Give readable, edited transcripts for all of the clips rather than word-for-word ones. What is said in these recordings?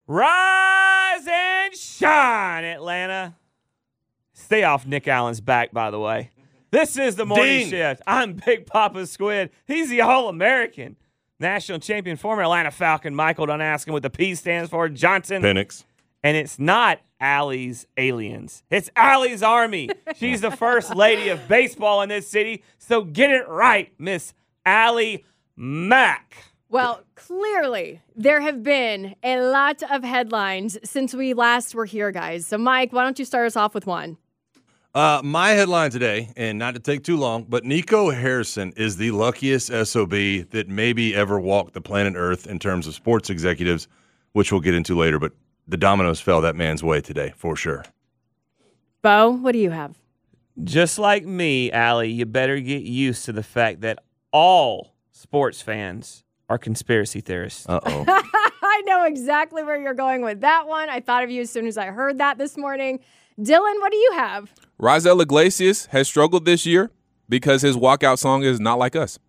Rise and shine, Atlanta. Stay off Nick Allen's back, by the way. This is the morning shift. I'm Big Papa Squid. He's the All-American. National champion, former Atlanta Falcon. Michael, don't ask him what the P stands for. Johnson. Penix. And it's not Allie's Aliens. It's Allie's Army. She's the first lady of baseball in this city. So get it right, Miss Allie Mack. Well, clearly, there have been a lot of headlines since we last were here, guys. So, Mike, why don't you start us off with one? My headline today, and not to take too long, but Nico Harrison is the luckiest SOB that maybe ever walked the planet Earth in terms of sports executives, which we'll get into later. But the dominoes fell that man's way today, for sure. Bo, what do you have? Just like me, Allie, you better get used to the fact that all sports fans are conspiracy theorists. Uh-oh. I know exactly where you're going with that one. I thought of you as soon as I heard that this morning. Dylan, what do you have? Raisel Iglesias has struggled this year because his walkout song is Not Like Us.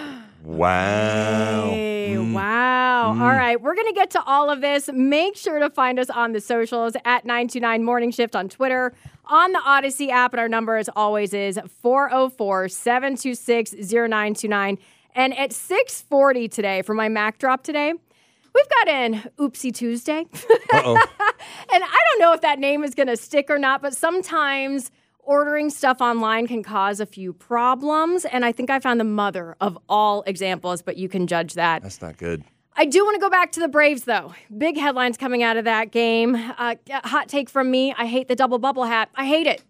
Wow. Hey, wow. All right, we're going to get to all of this. Make sure to find us on the socials at 929 Morning Shift on Twitter, on the Odyssey app, and our number, as always, is 404-726-0929. And at 6:40 today, for my Mac drop today, we've got an Oopsie Tuesday. Uh-oh. And I don't know if that name is going to stick or not, but sometimes ordering stuff online can cause a few problems. And I think I found the mother of all examples, but you can judge that. That's not good. I do want to go back to the Braves, though. Big headlines coming out of that game. Hot take from me. I hate the double bubble hat. I hate it.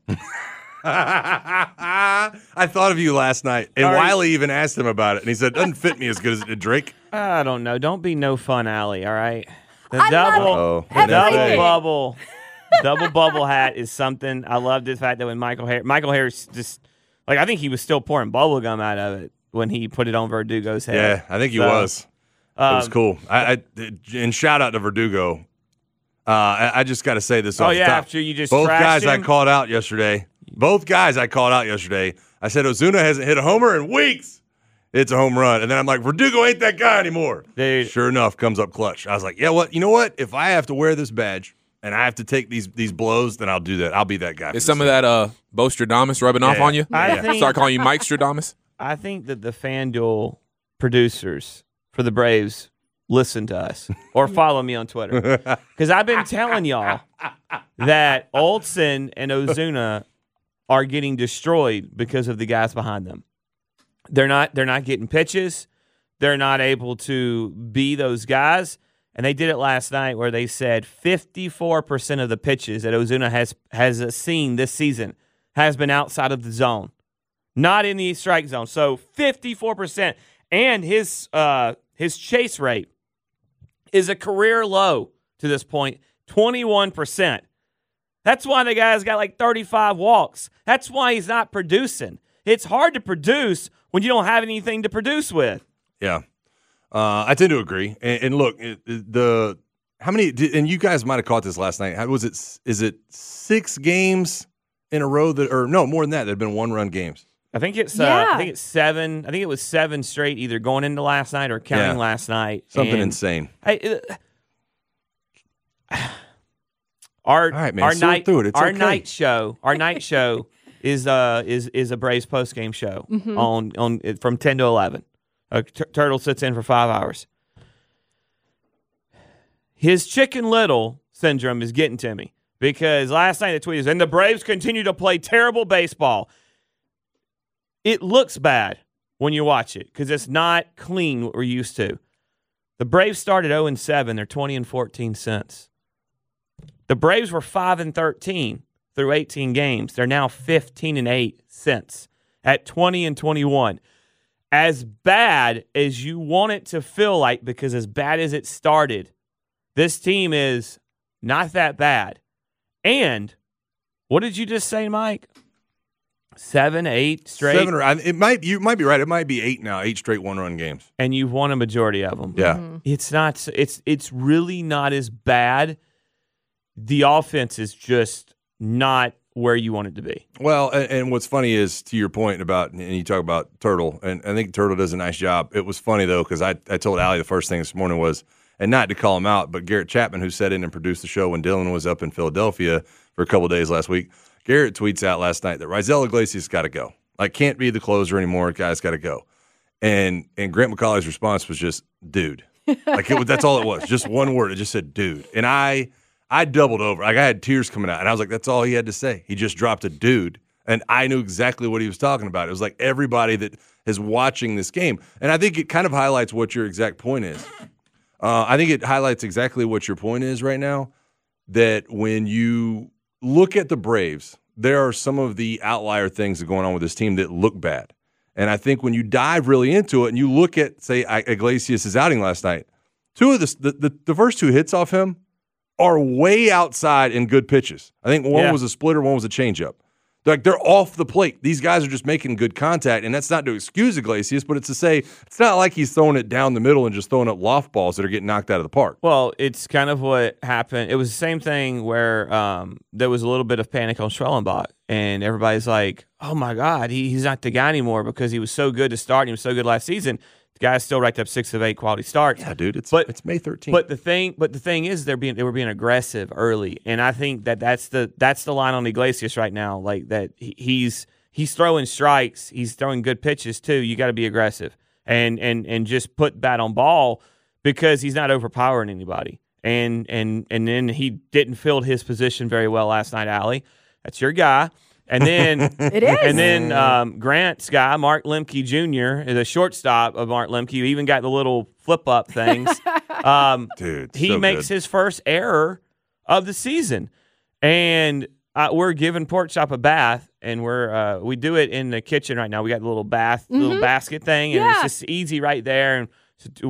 I thought of you last night, and Wiley even asked him about it, and he said, doesn't fit me as good as it did Drake. I don't know. Don't be no fun, Allie, all right? The I double love double bubble hat is something. I love the fact that when Michael Harris just, like, I think he was still pouring bubble gum out of it when he put it on Verdugo's head. Yeah, I think he was. It was cool. And shout out to Verdugo. I just got to say this off the top. After you just Both guys him. I called out yesterday. I said Ozuna hasn't hit a homer in weeks. It's a home run. And then I'm like, Verdugo ain't that guy anymore. Dude. Sure enough, comes up clutch. I was like, yeah, what? You know what? If I have to wear this badge and I have to take these blows, then I'll do that. I'll be that guy. Is some of that Bo Stradamus rubbing off on you? Start calling you Mike Stradamus? I think that the FanDuel producers for the Braves listen to us or follow me on Twitter. Because I've been telling y'all that Olsen and Ozuna are getting destroyed because of the guys behind them. They're not getting pitches. They're not able to be those guys. And they did it last night where they said 54% of the pitches that Ozuna has seen this season has been outside of the zone, not in the strike zone. So 54%. And his chase rate is a career low to this point, 21%. That's why the guy's got like 35 walks. That's why he's not producing. It's hard to produce when you don't have anything to produce with. Yeah. I tend to agree. And look, how many, and you guys might have caught this last night. How was it? Is it 6 games in a row or no, more than that have been 1-run games? I think it's 7. I think it was 7 straight, either going into last night or counting last night. Something insane. Our night show is a Braves postgame show on from 10 to 11. Turtle sits in for 5 hours. His Chicken Little syndrome is getting to me because last night the tweet is, and the Braves continue to play terrible baseball. It looks bad when you watch it because it's not clean what we're used to. The Braves started 0-7. They're 20-14 since. The Braves were 5-13 through 18 games. They're now 15-8 since at 20-21. As bad as you want it to feel like, because as bad as it started, this team is not that bad. And what did you just say, Mike? 7, 8 straight. You might be right. It might be 8 now. 8 straight 1-run games, and you've won a majority of them. Yeah, it's not. It's really not as bad. The offense is just not where you want it to be. Well, and what's funny is, to your point about, and you talk about Turtle, and I think Turtle does a nice job. It was funny though because I told Allie the first thing this morning was, And not to call him out, but Garrett Chapman, who sat in and produced the show when Dylan was up in Philadelphia for a couple of days last week, Garrett tweets out last night that Raisel Iglesias got to go. Like, can't be the closer anymore. Guy's got to go. And Grant McCauley's response was just, dude. Like, that's all it was. Just one word. It just said, dude. And I doubled over. Like, I had tears coming out. And I was like, that's all he had to say. He just dropped a dude. And I knew exactly what he was talking about. It was like everybody that is watching this game. And I think it kind of highlights what your exact point is. I think it highlights exactly what your point is right now, that when you look at the Braves, there are some of the outlier things that are going on with this team that look bad. And I think when you dive really into it and you look at, say, Iglesias' outing last night, two of the first two hits off him are way outside in good pitches. I think one was a splitter, one was a changeup. Like, they're off the plate. These guys are just making good contact, and that's not to excuse Iglesias, but it's to say it's not like he's throwing it down the middle and just throwing up loft balls that are getting knocked out of the park. Well, it's kind of what happened. It was the same thing where there was a little bit of panic on Schwellenbach, and everybody's like, oh, my God, he's not the guy anymore because he was so good to start and he was so good last season. The guy's still racked up 6 of 8 quality starts. Yeah, dude, it's May 13th. But the thing is, they were being aggressive early, and I think that's the line on Iglesias right now. Like, that he's throwing strikes, he's throwing good pitches too. You got to be aggressive and just put bat on ball because he's not overpowering anybody. And then he didn't field his position very well last night, Allie. That's your guy. And then it is. And then Grant's guy, Mark Lemke Jr., the shortstop of Mark Lemke, who even got the little flip-up things. Dude, he so makes good. his first error of the season. And we're giving Pork Chop a bath, and we do it in the kitchen right now. We got the little little basket thing, and it's just easy right there. And so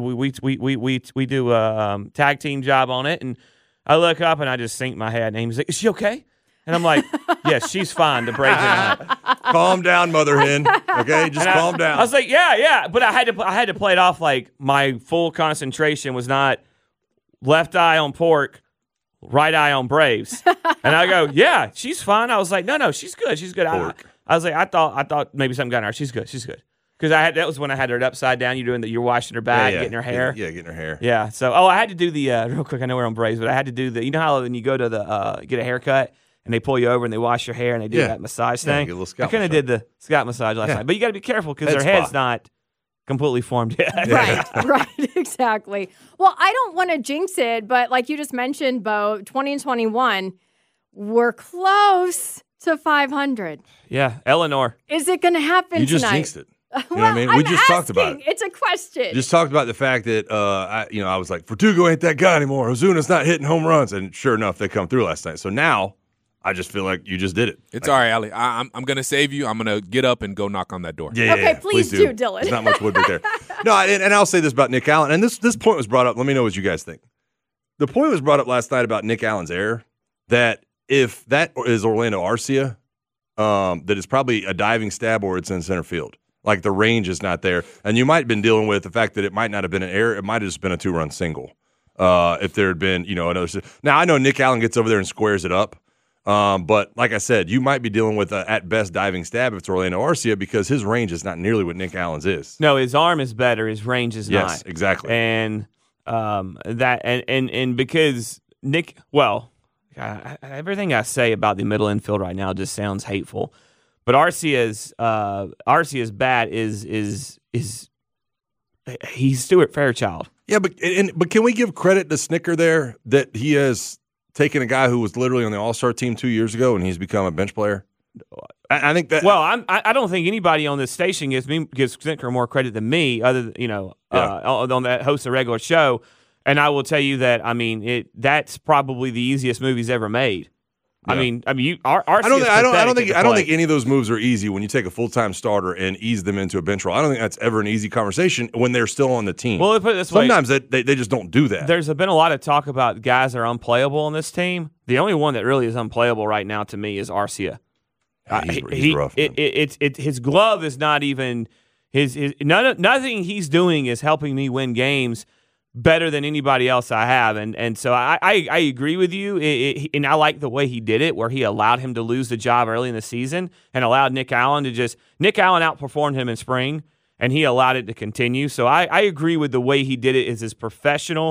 we do a tag team job on it. And I look up, and I just sink my head, and he's like, is she okay? And I'm like, yes, she's fine. The Braves are not. Calm down, mother hen. Okay, just calm down. I was like, yeah. But I had to play it off like my full concentration was not left eye on Pork, right eye on Braves. And I go, yeah, she's fine. I was like, no, she's good. She's good. I was like, I thought maybe something got in her. She's good. Because that was when I had her upside down. You're washing her back, getting her hair. Yeah, getting her hair. Yeah. So, I had to do the real quick. I know we're on Braves, but I had to do the. You know how when you go to the get a haircut. And they pull you over and they wash your hair and they do that massage thing. Get a little scalp I kind of did the scalp massage last night. But you got to be careful because their head's not completely formed yet. Right, exactly. Well, I don't want to jinx it, but like you just mentioned, Bo, 20 and 21, we're close to 500. Yeah, Eleanor. Is it going to happen You just tonight? jinxed it. You know what I mean? We just talked about it. It's a question. Just talked about the fact that I was like, Verdugo ain't that guy anymore. Ozuna's not hitting home runs, and sure enough, they come through last night. So now I just feel like you just did it. It's all right, Allie. I'm going to save you. I'm going to get up and go knock on that door. Yeah, okay, please do, Dylan. There's not much wood back there. No, and I'll say this about Nick Allen, and this point was brought up. Let me know what you guys think. The point was brought up last night about Nick Allen's error, that if that is Orlando Arcia, that it's probably a diving stab or it's in center field. Like, the range is not there. And you might have been dealing with the fact that it might not have been an error. It might have just been a 2-run single. If there had been, another. Now, I know Nick Allen gets over there and squares it up. But like I said, you might be dealing with at best diving stab if it's Orlando Arcia because his range is not nearly what Nick Allen's is. No, his arm is better. His range is not. Yes, exactly. And and because Nick, everything I say about the middle infield right now just sounds hateful. But Arcia's bat is he's Stuart Fairchild. Yeah, but can we give credit to Snicker there that he has taken a guy who was literally on the All-Star team 2 years ago and he's become a bench player? I think that. Well, I don't think anybody on this station gives Snicker more credit than me, other than on that host of a regular show. And I will tell you that that's probably the easiest move he's ever made. Yeah. I mean, I don't think any of those moves are easy when you take a full-time starter and ease them into a bench role. I don't think that's ever an easy conversation when they're still on the team. Well, let's put it this way. Sometimes they just don't do that. There's been a lot of talk about guys that are unplayable on this team. The only one that really is unplayable right now to me is Arcia. He's rough. His glove is not even nothing he's doing is helping me win games better than anybody else I have, and so I agree with you, and I like the way he did it, where he allowed him to lose the job early in the season and allowed Nick Allen outperformed him in spring, and he allowed it to continue. So I agree with the way he did it. Is professional,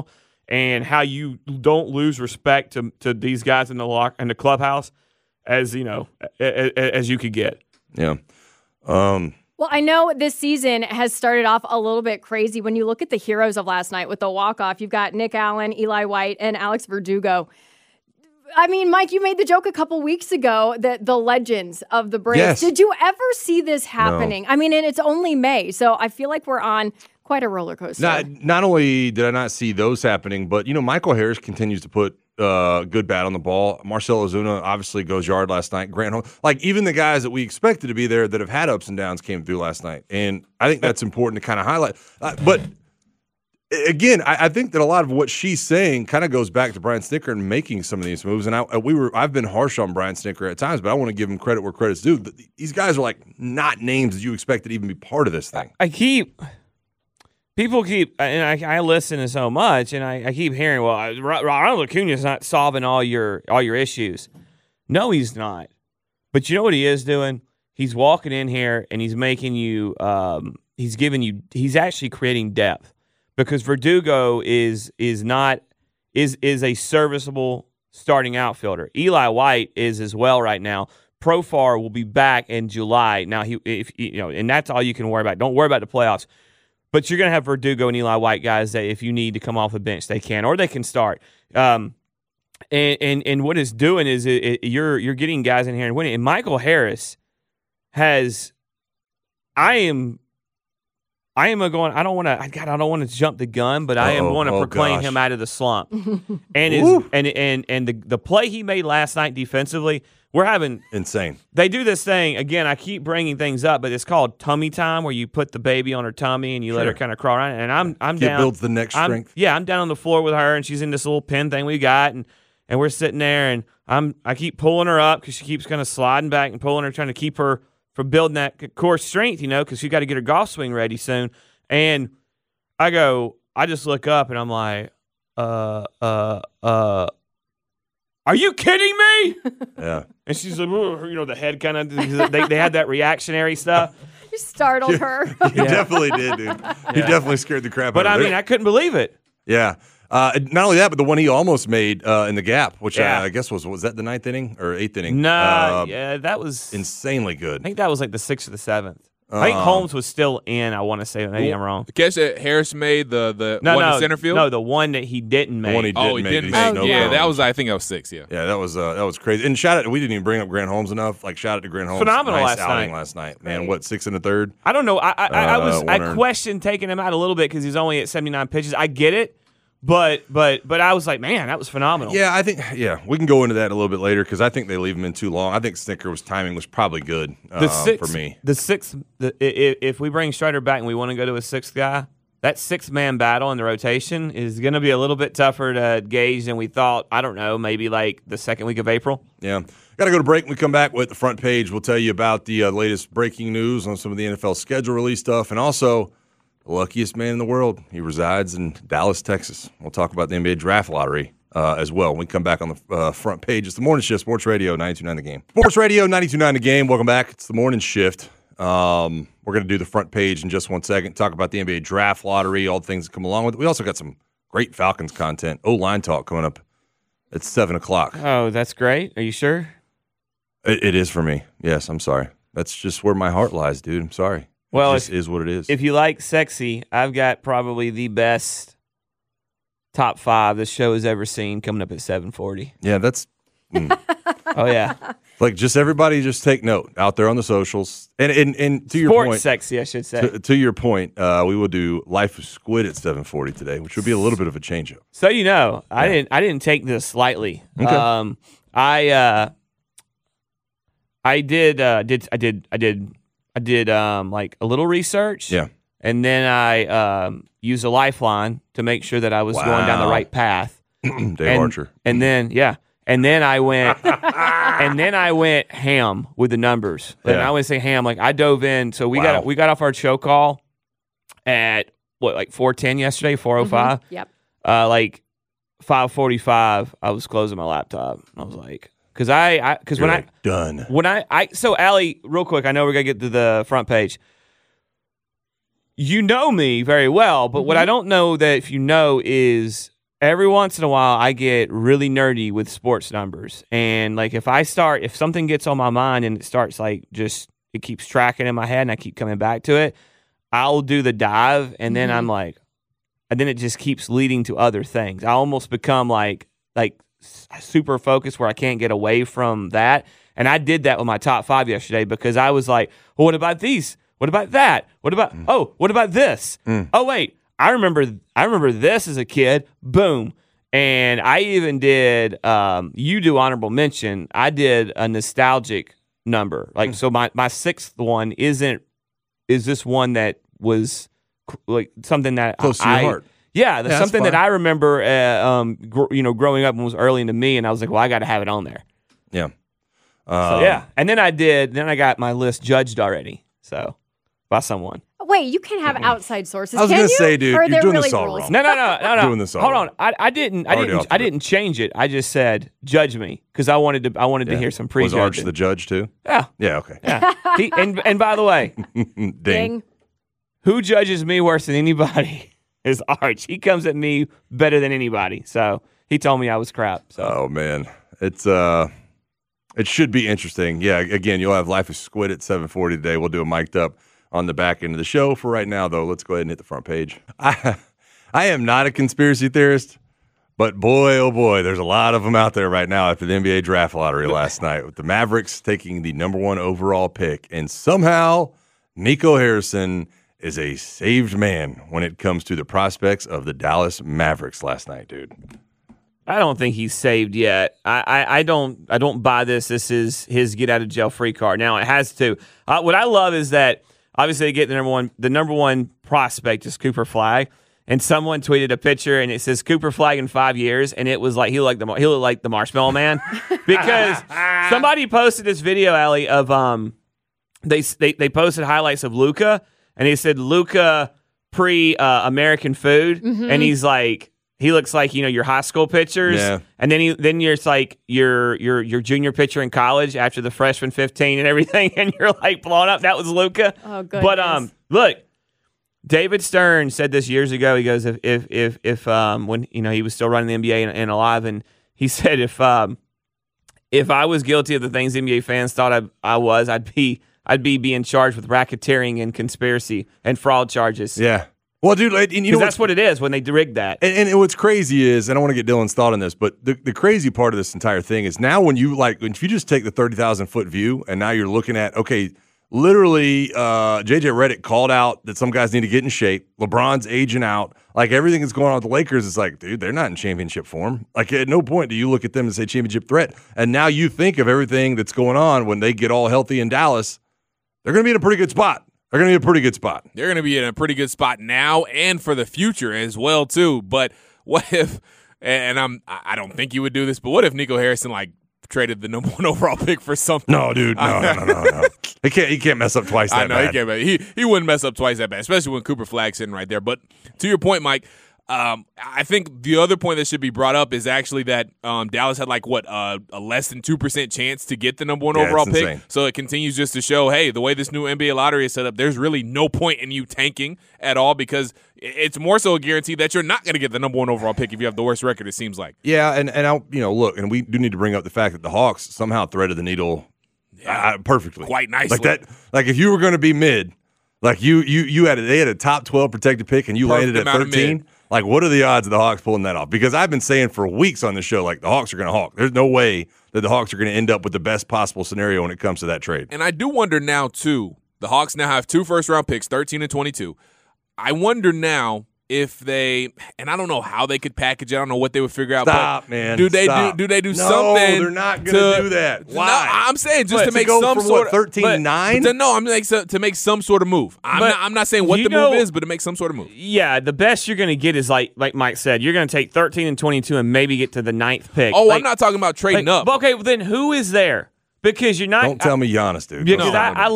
and how you don't lose respect to these guys in the clubhouse as as you could get. Yeah. Well, I know this season has started off a little bit crazy. When you look at the heroes of last night with the walk-off, you've got Nick Allen, Eli White, and Alex Verdugo. I mean, Mike, you made the joke a couple weeks ago that the legends of the Braves. Yes. Did you ever see this happening? No. I mean, and it's only May, so I feel like we're on quite a roller coaster. Not only did I not see those happening, but, Michael Harris continues to put good bat on the ball. Marcell Ozuna obviously goes yard last night. Grant Holmes, even the guys that we expected to be there that have had ups and downs came through last night. And I think that's important to kind of highlight. But again, I think that a lot of what she's saying kind of goes back to Brian Snitker and making some of these moves. And I've been harsh on Brian Snitker at times, but I want to give him credit where credit's due. These guys are not names that you expected to even be part of this thing. People keep, and I listen to so much, and I keep hearing, well, Ronald Acuna's not solving all your issues. No, he's not. But you know what he is doing? He's walking in here and he's making you, he's actually creating depth, because Verdugo is a serviceable starting outfielder. Eli White is as well right now. Profar will be back in July. Now and that's all you can worry about. Don't worry about the playoffs. But you're going to have Verdugo and Eli White guys that if you need to come off the bench, they can, or they can start. And what it's doing is you're getting guys in here and winning. And Michael Harris has, I don't want to jump the gun, but I am going to proclaim him out of the slump. And the play he made last night defensively, we're having insane. They do this thing again. I keep bringing things up, but it's called tummy time, where you put the baby on her tummy and you let her kind of crawl around. And I'm down. It builds the neck strength. I'm down on the floor with her, and she's in this little pin thing we got, and we're sitting there, and I keep pulling her up because she keeps kind of sliding back and pulling her, trying to keep her from building that core strength, because she's got to get her golf swing ready soon. And I just look up and I'm like, are you kidding me? Yeah. And she's like, the head kind of, they had that reactionary stuff. You startled her. You definitely did, dude. You definitely scared the crap out of her. But I couldn't believe it. Yeah. Not only that, but the one he almost made in the gap, which I guess was that the 9th inning or 8th inning? No, that was insanely good. I think that was like the 6th or the 7th. I think Holmes was still in, I want to say. Maybe I'm wrong. The catch that Harris made, the one in center field? No, the one that he didn't make. The one he didn't make. Yeah, that was, I think that was 6, yeah. Yeah, that was crazy. And we didn't even bring up Grant Holmes enough. Shout out to Grant Holmes. Phenomenal nice outing last night. Man, what, 6 1/3? I don't know. I questioned taking him out a little bit because he's only at 79 pitches. I get it. But I was like, man, that was phenomenal. Yeah, I think we can go into that a little bit later because I think they leave him in too long. I think Snitker's timing was probably good for me. The sixth, if we bring Strider back and we want to go to a sixth guy, that 6-man battle in the rotation is going to be a little bit tougher to gauge than we thought. I don't know, maybe like the second week of April. Yeah. Got to go to break. When we come back with the front page, we'll tell you about the latest breaking news on some of the NFL schedule release stuff, and also the luckiest man in the world. He resides in Dallas, Texas. We'll talk about the NBA draft lottery as well when we come back on the front page. It's the Morning Shift, Sports Radio 92.9 The Game. Sports Radio 92.9 The Game. Welcome back. It's the Morning Shift. We're going to do the front page in just 1 second, talk about the NBA draft lottery, all the things that come along with it. We also got some great Falcons content. O-line talk coming up at 7 o'clock. Oh, that's great. Are you sure? It is for me. Yes, I'm sorry. That's just where my heart lies, dude. I'm sorry. Well, it just is what it is. If you like sexy, I've got probably the best top 5 this show has ever seen coming up at 7:40. Yeah, that's. Oh yeah. Just everybody, just take note out there on the socials, and to your Sports point, sexy, I should say. To your point, we will do Life of Squid at 7:40 today, which would be a little bit of a change up. So I didn't take this lightly. Okay. I did like a little research. Yeah. And then I used a lifeline to make sure that I was going down the right path. Dave Archer. And then I went ham with the numbers. And I always say ham, like I dove in. So we got off our show call at 4:10 yesterday, 4:05. Mm-hmm. Yep. Like 5:45, I was closing my laptop. I was like, so Allie, real quick, I know we're gonna get to the front page. You know me very well, but what I don't know that if you know is every once in a while I get really nerdy with sports numbers. And like if something gets on my mind and it starts like it keeps tracking in my head and I keep coming back to it, I'll do the dive and then I'm like, and then it just keeps leading to other things. I almost become like super focused where I can't get away from that. And I did that with my top 5 yesterday because I was like, well, what about these? What about that? What about what about this? Oh wait, I remember this as a kid. Boom. And I even did you do honorable mention. I did a nostalgic number. Like so my sixth one is this one that was like something that close to your heart. Yeah, that's something that I remember growing up and was early into me, and I was like, well, I got to have it on there. Yeah. And then I got my list judged already. So by someone. Wait, you can have outside sources. I was going to say, dude, or you're doing really this all rules? wrong. No. Doing this all Hold wrong. on. I didn't change it. I just said judge me because I wanted to hear some Was prejudging. Arch the judge too? Yeah. Yeah. Okay. Yeah. And by the way, Ding. who judges me worse than anybody is Arch. He comes at me better than anybody. So he told me I was crap. So Oh man, it should be interesting. Yeah. Again, you'll have Life of Squid at 7:40 today. We'll do a mic'd up on the back end of the show. For right now, though, let's go ahead and hit the front page. I am not a conspiracy theorist, but boy, oh boy, there's a lot of them out there right now after the NBA draft lottery last night with the Mavericks taking the number 1 overall pick. And somehow Nico Harrison is a saved man when it comes to the prospects of the Dallas Mavericks last night, dude. I don't think he's saved yet. I don't buy this. This is his get out of jail free card. Now it has to. What I love is that obviously they get the number one prospect is Cooper Flagg, and someone tweeted a picture and it says Cooper Flagg in 5 years, and it was like he looked like the Marshmallow Man because somebody posted this video, Allie, of they posted highlights of Luka, and he said Luka pre American food, and he's like. He looks like your high school pictures, and then you're like your junior picture in college after the freshman 15 and everything, and you're like blown up. That was Luka. Oh, goodness. But look, David Stern said this years ago. He goes if when he was still running the NBA and alive, and he said if I was guilty of the things NBA fans thought I was, I'd be being charged with racketeering and conspiracy and fraud charges. Yeah. Well, dude, and you know that's what it is when they rigged that. And what's crazy is, and I want to get Dylan's thought on this, but the crazy part of this entire thing is now when if you just take the 30,000-foot view and now you're looking at, okay, literally J.J. Redick called out that some guys need to get in shape. LeBron's aging out. Like everything that's going on with the Lakers is like, dude, they're not in championship form. Like at no point do you look at them and say championship threat. And now you think of everything that's going on when they get all healthy in Dallas, they're going to be in a pretty good spot. They're going to be in a pretty good spot. They're going to be in a pretty good spot now and for the future as well, too. But what if, and I don't think you would do this, but what if Nico Harrison, traded the number 1 overall pick for something? No, dude. No. He can't mess up twice that bad. I know, he wouldn't mess up twice that bad, especially when Cooper Flagg's sitting right there. But to your point, Mike, I think the other point that should be brought up is actually that Dallas had a less than 2% chance to get the number 1 overall pick. Insane. So it continues just to show, hey, the way this new NBA lottery is set up, there's really no point in you tanking at all because it's more so a guarantee that you're not going to get the number 1 overall pick if you have the worst record. It seems like. Yeah, and look, and we do need to bring up the fact that the Hawks somehow threaded the needle perfectly, quite nicely. Like that, like if you were going to be mid, like they had a top 12 protected pick and you Perfect landed at 13. Like, what are the odds of the Hawks pulling that off? Because I've been saying for weeks on the show, the Hawks are going to hawk. There's no way that the Hawks are going to end up with the best possible scenario when it comes to that trade. And I do wonder now, too, the Hawks now have 2 first-round picks, 13 and 22. I wonder now if they, and I don't know how they could package it. I don't know what they would figure out. Stop, but man. Do they Stop. do No, something? they're not going to do that. Why? No, I'm saying just to make go some from sort of 13-9? No, I'm like to make some sort of move. I'm not saying what the move is, but to make some sort of move. Yeah, the best you're going to get is like Mike said, you're going to take 13 and 22 and maybe get to the 9th pick. Oh, I'm not talking about trading up. Okay, well then who is there? Because you're not. Don't tell me Giannis, dude. Because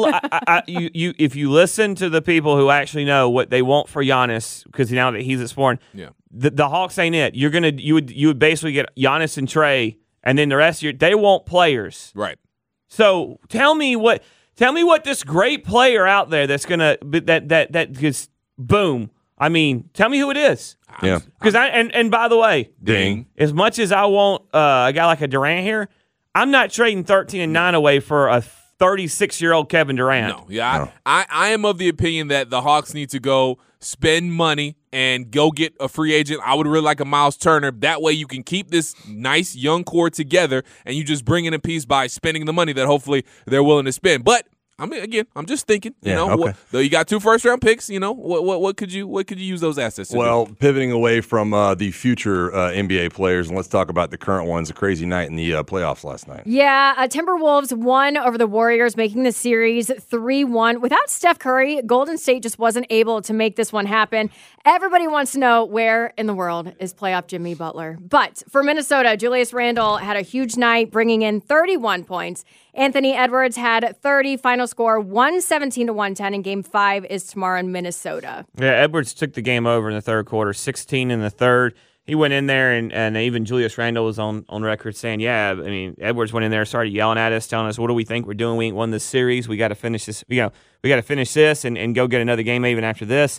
if you listen to the people who actually know what they want for Giannis, because now that he's at Sporting, the Hawks ain't it. You would basically get Giannis and Trey, and then the rest of they want players, right? So tell me what this great player out there that's gonna that just boom. I mean, tell me who it is. Yeah. Because and by the way, Ding. as much as I want a guy like a Durant here, I'm not trading 13 and 9 away for a 36-year-old Kevin Durant. No, yeah, I am of the opinion that the Hawks need to go spend money and go get a free agent. I would really like a Miles Turner. That way you can keep this nice young core together and you just bring in a piece by spending the money that hopefully they're willing to spend. But I mean, again, I'm just thinking. Though you got 2 first-round picks. What could you use those assets to do? Well, pivoting away from the future NBA players, and let's talk about the current ones. A crazy night in the playoffs last night. Yeah, Timberwolves won over the Warriors, making the series 3-1. Without Steph Curry, Golden State just wasn't able to make this one happen. Everybody wants to know where in the world is playoff Jimmy Butler. But for Minnesota, Julius Randle had a huge night, bringing in 31 points. Anthony Edwards had 30. Final score 117-110, and Game 5 is tomorrow in Minnesota. Yeah, Edwards took the game over in the third quarter, 16 in the third. He went in there, and even Julius Randle was on record saying, yeah, I mean, Edwards went in there, started yelling at us, telling us, what do we think we're doing? We ain't won this series. We got to finish this. We got to finish this and go get another game even after this.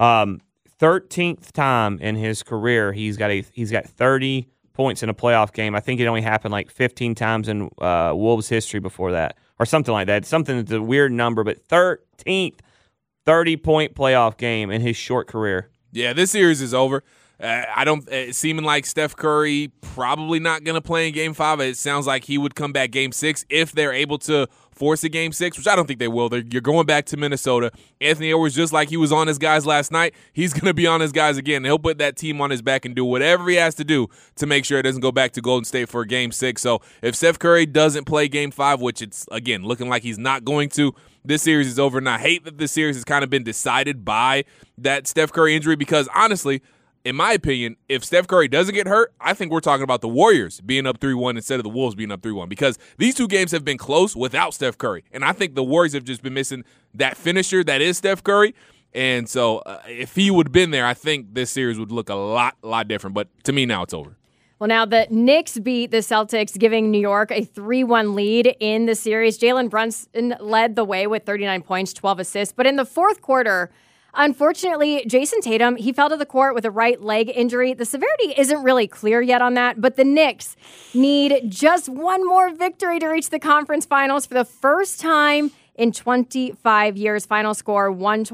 13th time in his career he's got 30 points in a playoff game. I think it only happened like 15 times in Wolves history before that, or something like that. Something that's a weird number, but 13th 30-point playoff game in his short career. Yeah, this series is over. Seeming like Steph Curry probably not going to play in Game 5. It sounds like he would come back Game 6 if they're able to force a Game 6, which I don't think they will. You're going back to Minnesota. Anthony Edwards, just like he was on his guys last night, he's going to be on his guys again. He'll put that team on his back and do whatever he has to do to make sure it doesn't go back to Golden State for Game 6. So if Steph Curry doesn't play Game 5, which it's, again, looking like he's not going to, this series is over. And I hate that this series has kind of been decided by that Steph Curry injury because, honestly, in my opinion, if Steph Curry doesn't get hurt, I think we're talking about the Warriors being up 3-1 instead of the Wolves being up 3-1 because these two games have been close without Steph Curry. And I think the Warriors have just been missing that finisher that is Steph Curry. And so if he would have been there, I think this series would look a lot different. But to me, now it's over. Well, now the Knicks beat the Celtics, giving New York a 3-1 lead in the series. Jalen Brunson led the way with 39 points, 12 assists. But in the fourth quarter, unfortunately, Jason Tatum, he fell to the court with a right leg injury. The severity isn't really clear yet on that, but the Knicks need just one more victory to reach the conference finals for the first time in 25 years. Final score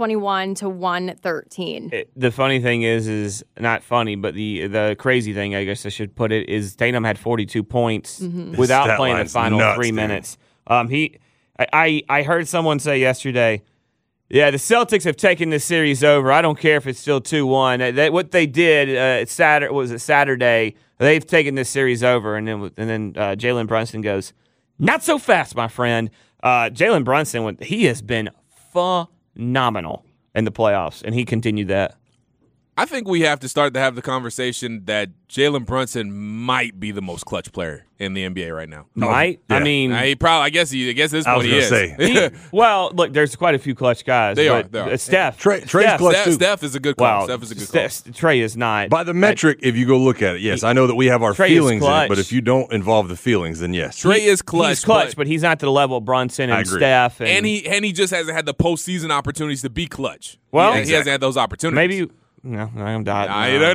121-113. The funny thing is not funny, but the crazy thing, I guess I should put it, is Tatum had 42 points without playing the final 3 minutes. I heard someone say yesterday, yeah, the Celtics have taken this series over. I don't care if it's still 2-1. What they did Saturday, they've taken this series over. And then Jalen Brunson goes, not so fast, my friend. Jalen Brunson, he has been phenomenal in the playoffs, and he continued that. I think we have to start to have the conversation that Jalen Brunson might be the most clutch player in the NBA right now. Might? Yeah. I mean, he probably. I guess at this point he is. Well, look, there's quite a few clutch guys. They are. Steph. Trey's clutch too. Steph is a good call. Steph is a good call. Trey is not. By the metric, if you go look at it, yes, I know that we have our Trey feelings in it, but if you don't involve the feelings, then yes. Trey is clutch. He's clutch, but he's not to the level of Brunson and Steph. And he just hasn't had the postseason opportunities to be clutch. Well, he hasn't had those opportunities. Maybe. No, I'm dying.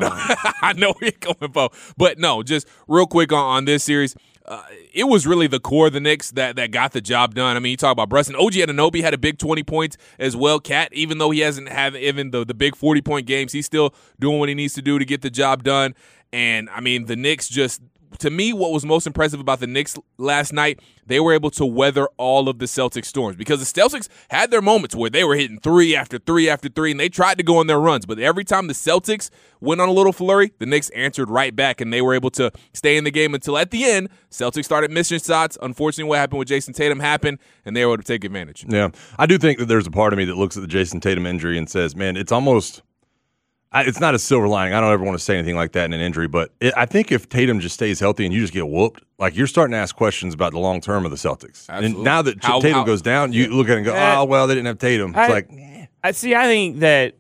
I know where you're going for. But no, just real quick on this series, it was really the core of the Knicks that got the job done. I mean, you talk about Brunson. OG Anunoby had a big 20 points as well. Cat, even though he hasn't had even the big 40-point games, he's still doing what he needs to do to get the job done. And, I mean, the Knicks just – to me, what was most impressive about the Knicks last night, they were able to weather all of the Celtics storms because the Celtics had their moments where they were hitting 3 after 3 after 3, and they tried to go on their runs. But every time the Celtics went on a little flurry, the Knicks answered right back, and they were able to stay in the game until at the end, Celtics started missing shots. Unfortunately, what happened with Jason Tatum happened, and they were able to take advantage. Yeah, I do think that there's a part of me that looks at the Jason Tatum injury and says, man, it's almost – it's not a silver lining. I don't ever want to say anything like that in an injury, but I think if Tatum just stays healthy and you just get whooped, like you're starting to ask questions about the long term of the Celtics. Absolutely. And now that Tatum goes down, you look at it and go, oh, well, they didn't have Tatum. It's I think that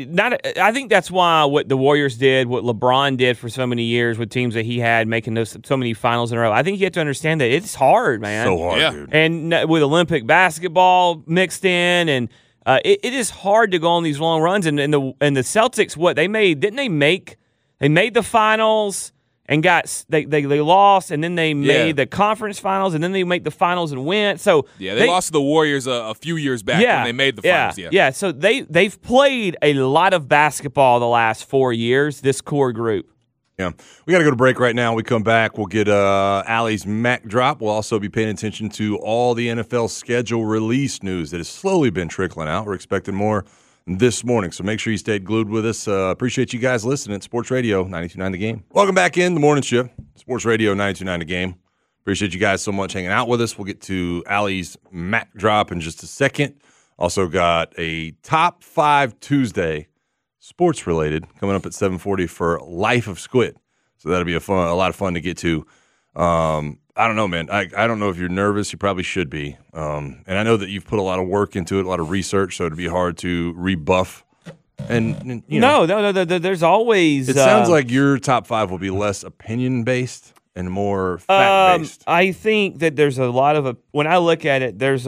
I think that's why what the Warriors did, what LeBron did for so many years with teams that he had, making so many finals in a row. I think you have to understand that it's hard, man. So hard, dude. And with Olympic basketball mixed in, and it is hard to go on these long runs. And the Celtics, didn't they make the finals and they lost, and then they made the conference finals, and then they make the finals and win. So they lost to the Warriors a few years back when they made the finals. Yeah. So they've played a lot of basketball the last 4 years. This core group. Yeah, we got to go to break right now. When we come back, we'll get Allie's Mac Drop. We'll also be paying attention to all the NFL schedule release news that has slowly been trickling out. We're expecting more this morning, so make sure you stayed glued with us. Appreciate you guys listening. Sports Radio 92.9 The Game. Welcome back in the morning shift. Sports Radio 92.9 The Game. Appreciate you guys so much hanging out with us. We'll get to Allie's Mac Drop in just a second. Also got a Top 5 Tuesday sports related coming up at 7:40 for Life of Squid. So that'll be a lot of fun to get to. I don't know, man. I don't know if you're nervous. You probably should be. And I know that you've put a lot of work into it, a lot of research, so it'd be hard to rebuff. And you know, no. There's always. It sounds like your top 5 will be less opinion based and more fact based. I think that there's a lot of when I look at it, there's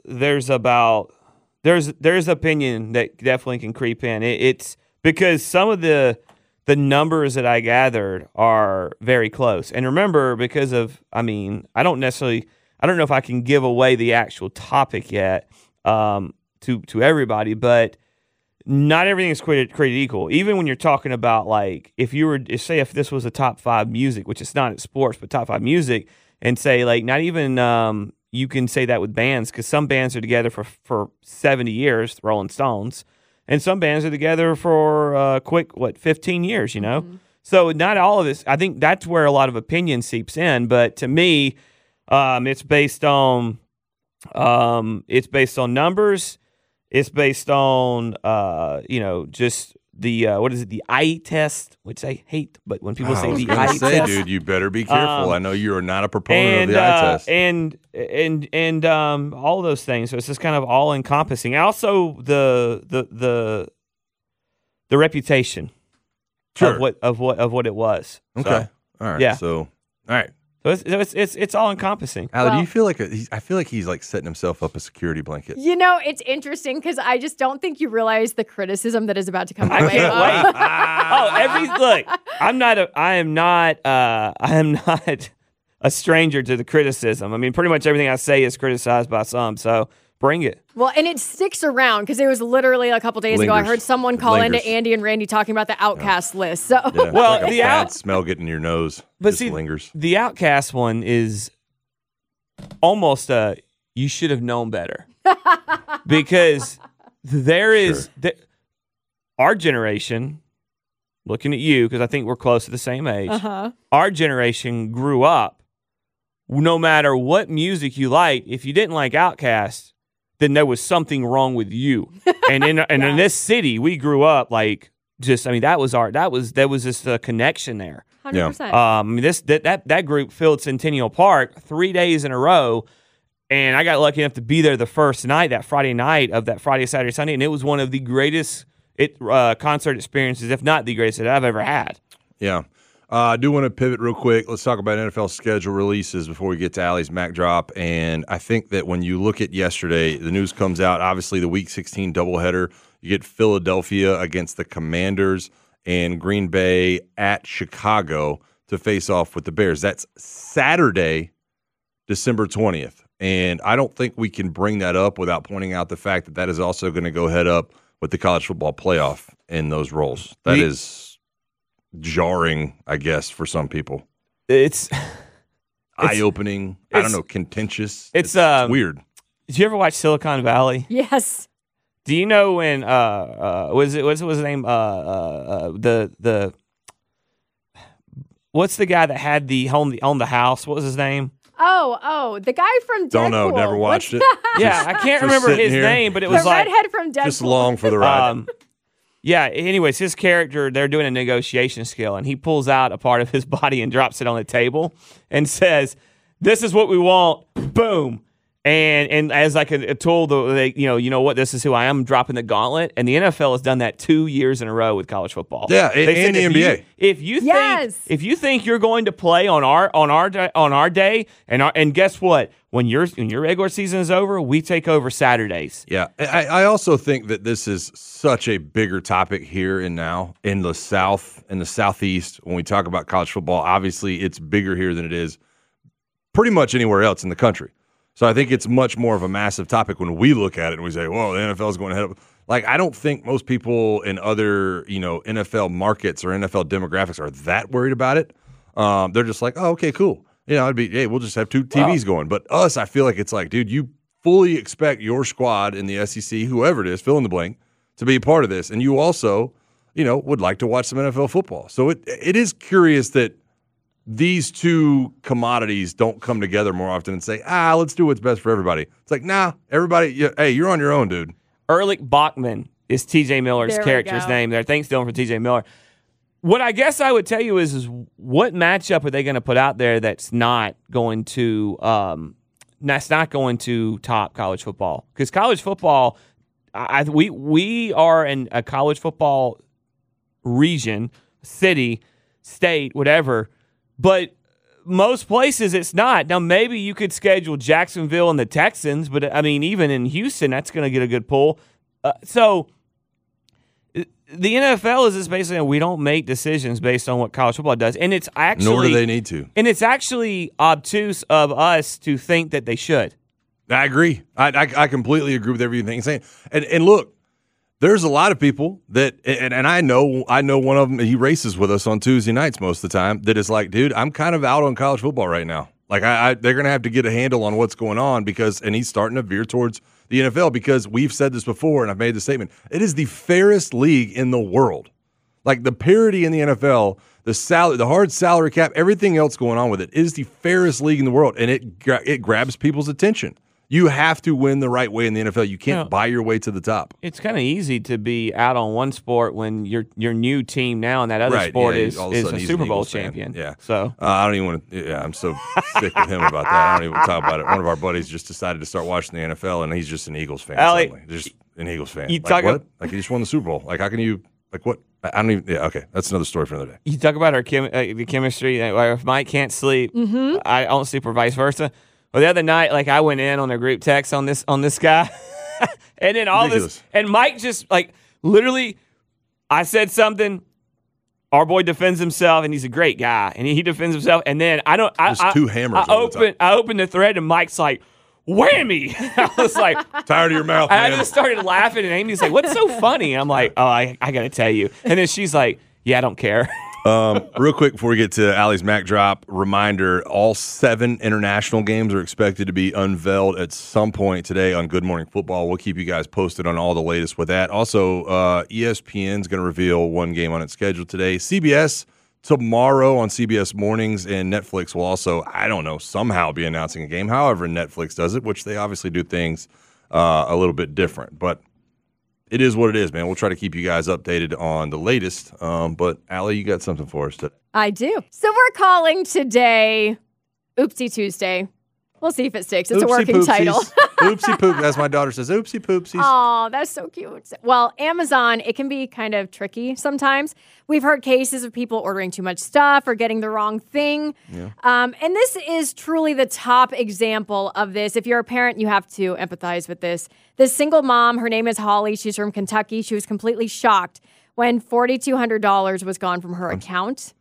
opinion that definitely can creep in. It's because some of the numbers that I gathered are very close. And remember, because of, I don't know if I can give away the actual topic yet to everybody, but not everything is created equal. Even when you're talking about, like, if this was a top 5 music, which it's not at sports, but top 5 music, and say, like, not even you can say that with bands, because some bands are together for 70 years, Rolling Stones, and some bands are together for 15 years, you know? Mm-hmm. So not all of this. I think that's where a lot of opinion seeps in. But to me, it's based on numbers. It's based on just the the eye test, which I hate. But when people say the eye test, dude, you better be careful. I know you are not a proponent of the eye test, and all those things. So it's just kind of all encompassing. Also, the reputation of what it was. Okay, so, all right. Yeah. So, all right. So it's all encompassing. Allie, do you feel like I feel like he's like setting himself up a security blanket? You know, it's interesting because I just don't think you realize the criticism that is about to come my way. I can't wait. Look, I am not a stranger to the criticism. I mean, pretty much everything I say is criticized by some. So bring it. Well, and it sticks around because it was literally a couple days ago. I heard someone call into Andy and Randy talking about the Outcast list. So, well, like the bad smell getting in your nose, but just lingers. The Outcast one is almost you should have known better because there is our generation. Looking at you, because I think we're close to the same age. Our generation grew up. No matter what music you like, if you didn't like Outkast, then there was something wrong with you. And in this city, we grew up like there was just a connection there. 100%. That group filled Centennial Park 3 days in a row, and I got lucky enough to be there the first night, that Friday night of that Friday, Saturday, Sunday, and it was one of the greatest concert experiences, if not the greatest that I've ever had. Yeah. I do want to pivot real quick. Let's talk about NFL schedule releases before we get to Allie's Mac Drop. And I think that when you look at yesterday, the news comes out, obviously the Week 16 doubleheader. You get Philadelphia against the Commanders and Green Bay at Chicago to face off with the Bears. That's Saturday, December 20th. And I don't think we can bring that up without pointing out the fact that that is also going to go head up with the college football playoff in those roles. That is jarring, I guess, for some people. It's eye-opening. I don't know, contentious. It's weird. Did you ever watch Silicon Valley? Yes. Do you know when what's his name? What's the guy that had the on the house? What was his name? Oh, the guy from Deadpool. Don't know, never watched it. Yeah, I can't remember his name, but it was the redhead from Deadpool. Just along for the ride. Yeah, anyways, his character, they're doing a negotiation skill, and he pulls out a part of his body and drops it on the table and says, "This is what we want." Boom. And as like a tool, you know what, this is who I am, dropping the gauntlet. And the NFL has done that 2 years in a row with college football. Yeah, They and the said NBA. If you think you're going to play on our day, and guess what, when your regular season is over, we take over Saturdays. Yeah, I also think that this is such a bigger topic here and now in the South, in the Southeast. When we talk about college football, obviously it's bigger here than it is pretty much anywhere else in the country. So I think it's much more of a massive topic when we look at it and we say, "Whoa, the NFL is going ahead of." Like, I don't think most people in other, NFL markets or NFL demographics are that worried about it. They're just like, "Oh, okay, cool." It'd be, hey, we'll just have 2 TVs going. But us, I feel like it's like, dude, you fully expect your squad in the SEC, whoever it is, fill in the blank, to be a part of this, and you also, would like to watch some NFL football. So it is curious that these two commodities don't come together more often and say, let's do what's best for everybody. It's like, nah, everybody, hey, you're on your own, dude. Ehrlich Bachman is TJ Miller's character's name there. Thanks, Dylan, for TJ Miller. What I guess I would tell you is what matchup are they going to put out there that's not going to top college football? Because college football, we are in a college football region, city, state, whatever. But most places it's not. Now, maybe you could schedule Jacksonville and the Texans, but, I mean, even in Houston, that's going to get a good pull. So the NFL is just basically, we don't make decisions based on what college football does. And it's actually... Nor do they need to. And it's actually obtuse of us to think that they should. I agree. I completely agree with everything you're saying. And look, there's a lot of people that, and I know one of them, he races with us on Tuesday nights most of the time, that is like, dude, I'm kind of out on college football right now. Like, they're going to have to get a handle on what's going on and he's starting to veer towards the NFL because we've said this before and I've made the statement. It is the fairest league in the world. Like, the parity in the NFL, the hard salary cap, everything else going on with it is the fairest league in the world, and it grabs people's attention. You have to win the right way in the NFL. You can't buy your way to the top. It's kind of easy to be out on one sport when your new team now in that other sport is a Super Bowl champion. Yeah. So I don't even want to. Yeah, I'm so sick with him about that. I don't even talk about it. One of our buddies just decided to start watching the NFL, and he's just an Eagles fan. Suddenly. Just an Eagles fan. You like, what? Like, he just won the Super Bowl. Like, how can you? Like, what? I don't even. Yeah. Okay. That's another story for another day. You talk about our the chemistry. If Mike can't sleep, I don't sleep, or vice versa. Well, the other night, like, I went in on a group text on this guy, and then all Ridiculous. this, and Mike just, like, literally, I said something, our boy defends himself, and he's a great guy, and he defends himself, and then two hammers. I opened the thread, and Mike's like, whammy! I was like, tired of your mouth, man. I just started laughing, and Amy's like, what's so funny? I'm like, oh, I got to tell you, and then she's like, yeah, I don't care. Real quick before we get to Allie's Mac Drop, reminder, all 7 international games are expected to be unveiled at some point today on Good Morning Football. We'll keep you guys posted on all the latest with that. Also, ESPN's going to reveal one game on its schedule today. CBS tomorrow on CBS Mornings, and Netflix will also, I don't know, somehow be announcing a game. However, Netflix does it, which they obviously do things a little bit different. But it is what it is, man. We'll try to keep you guys updated on the latest. But, Allie, you got something for us today. I do. So we're calling today Oopsie Tuesday. We'll see if it sticks. It's Oopsie a working poopsies. title. Oopsie poop. As my daughter says, oopsie poopsies. Oh, that's so cute. Well, Amazon, it can be kind of tricky sometimes. We've heard cases of people ordering too much stuff or getting the wrong thing. Yeah. And this is truly the top example of this. If you're a parent, you have to empathize with this. This single mom, her name is Holly. She's from Kentucky. She was completely shocked when $4,200 was gone from her account.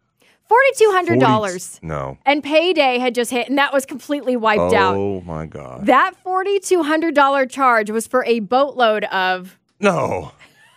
$4,200. No. And payday had just hit, and that was completely wiped out. Oh, my God. That $4,200 charge was for a boatload of No.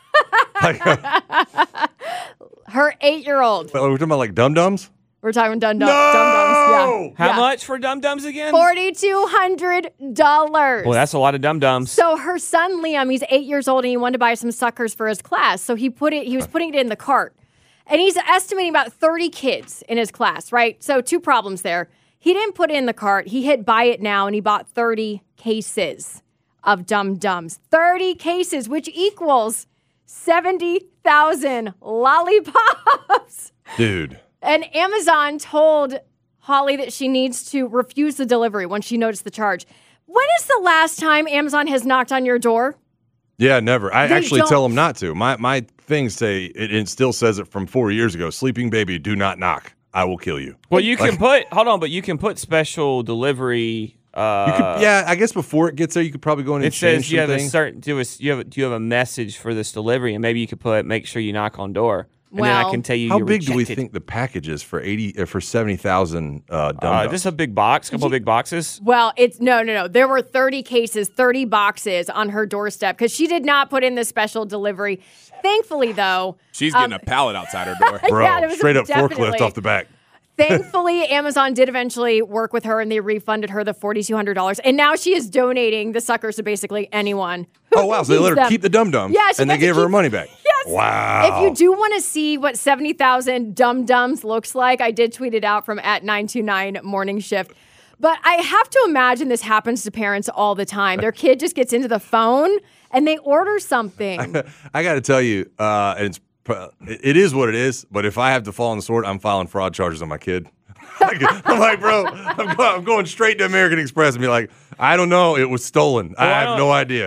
her 8-year-old. We're talking about like dum-dums? We're talking dum-dums. No! Yeah. How much for dum-dums again? $4,200. Well, that's a lot of dum-dums. So her son, Liam, he's 8 years old, and he wanted to buy some suckers for his class. So he was putting it in the cart. And he's estimating about 30 kids in his class, right? So 2 problems there. He didn't put it in the cart. He hit buy it now, and he bought 30 cases of dum-dums. 30 cases, which equals 70,000 lollipops. Dude. And Amazon told Holly that she needs to refuse the delivery when she noticed the charge. When is the last time Amazon has knocked on your door? Yeah, never. I They actually don't. tell them not to. My things say it still says it from 4 years ago. Sleeping baby, do not knock. I will kill you. Well, you can but you can put special delivery. I guess before it gets there, you could probably go in and It change says you have some things. a certain do you have a message for this delivery, and maybe you could put make sure you knock on door, and then I Well, can tell you How you're big do we rejected. think the package is for 70,000 dum-dums? Just a big box, couple of big boxes. Well, it's no. There were 30 cases, 30 boxes on her doorstep because she did not put in the special delivery. Thankfully, though, She's getting a pallet outside her door. Bro, yeah, it was straight up definitely- forklift off the back. thankfully, Amazon did eventually work with her and they refunded her the $4,200. And now she is donating the suckers to basically anyone. Who Oh, wow. So they let her needs them. keep the dum-dums, Yeah, she and they got to gave her her keep- money back. Yes. Wow. If you do want to see what 70,000 dum-dums looks like, I did tweet it out from @929 Morning Shift. But I have to imagine this happens to parents all the time. Their kid just gets into the phone and they order something. I got to tell you, and it is what it is, but if I have to fall on the sword, I'm filing fraud charges on my kid. I'm like, bro, I'm going straight to American Express and be like, I don't know, it was stolen. I have no idea.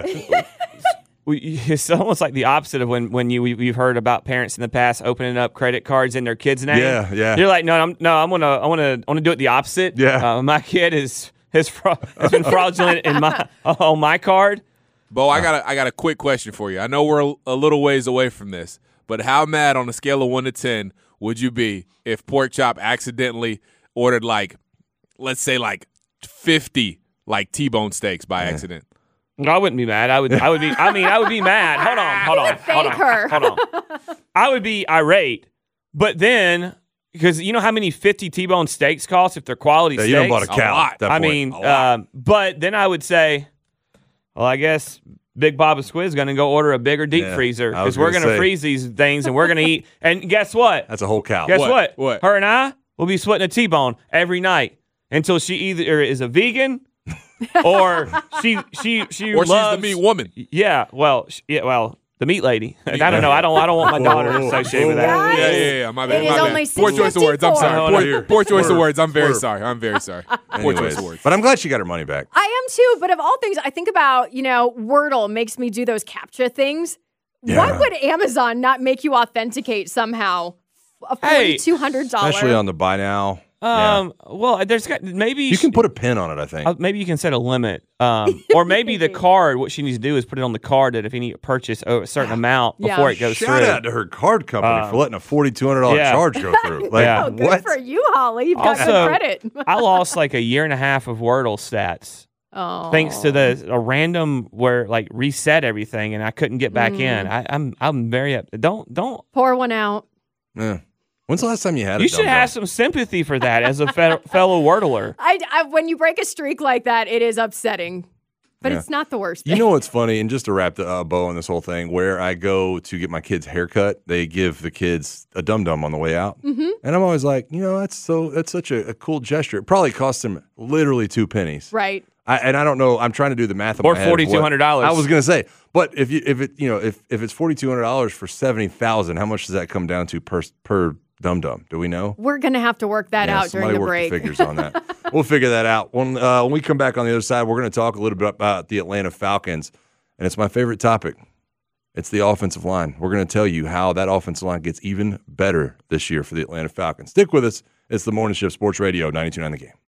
It's almost like the opposite of when we've heard about parents in the past opening up credit cards in their kids' name. Yeah. You're like, I want to do it the opposite. Yeah. My kid has been fraudulent on my card. Bo, I got a quick question for you. I know we're a little ways away from this, but how mad on a scale of 1 to 10 would you be if Pork Chop accidentally ordered let's say 50 T-bone steaks by accident? No, I wouldn't be mad. I would be mad. Hold on. I would be irate. But then, because you know how many 50 T-bone steaks cost if they're quality Yeah, steaks? you don't bought a A cow. lot. at that I point. mean, but then I would say, well, I guess Big Baba Squid is going to go order a bigger deep Yeah, freezer I was because we're gonna going to say. freeze these things and we're going to eat. And guess what? That's a whole cow. Guess What? what? What? Her and I will be splitting a T-bone every night until she either is a vegan or she Or she's the loves, meat woman. Yeah, well, the meat lady. I don't know. I don't want my daughter associated with that. Guys, Yeah. My bad. It is My only bad. Poor choice of words. I'm $6.54. sorry. Poor choice of Swerve. words. I'm very Swerve. sorry. Poor Anyways, choice of words. but I'm glad she got her money back. I am too, but of all things, I think about, Wordle makes me do those CAPTCHA things. Yeah. Why would Amazon not make you authenticate somehow a $4,200? Especially on the buy now. Yeah. Well, there's got maybe You can put a pin on it, I think. maybe you can set a limit, or maybe the card. What she needs to do is put it on the card that if you need to purchase a certain amount before it goes Shout through. out to her card company for letting a $4,200 yeah. charge go through. Like, Yeah. Oh, good what? for you, Holly. You've got Also, good credit. I lost like a year and a half of Wordle stats Oh. thanks to a random where reset everything and I couldn't get back in. I'm very don't. Pour one out. Yeah. When's the last time you had it? You should have some sympathy for that as a fellow Wordler. When you break a streak like that, it is upsetting. But Yeah. it's not the worst You thing. know what's funny? And just to wrap the bow on this whole thing, where I go to get my kids' haircut, they give the kids a dum-dum on the way out. Mm-hmm. And I'm always like, that's such a cool gesture. It probably cost them literally 2 pennies. Right. I don't know. I'm trying to do the math in Or my head of what- $4,200. I was going to say, but if it's $4,200 for 70,000, how much does that come down to per dum-dum? Do we know? We're going to have to work that out during somebody the work break. the figures on that. We'll figure that out. When we come back on the other side, we're going to talk a little bit about the Atlanta Falcons, and it's my favorite topic. It's the offensive line. We're going to tell you how that offensive line gets even better this year for the Atlanta Falcons. Stick with us. It's the Morning Shift Sports Radio 92.9 The Game.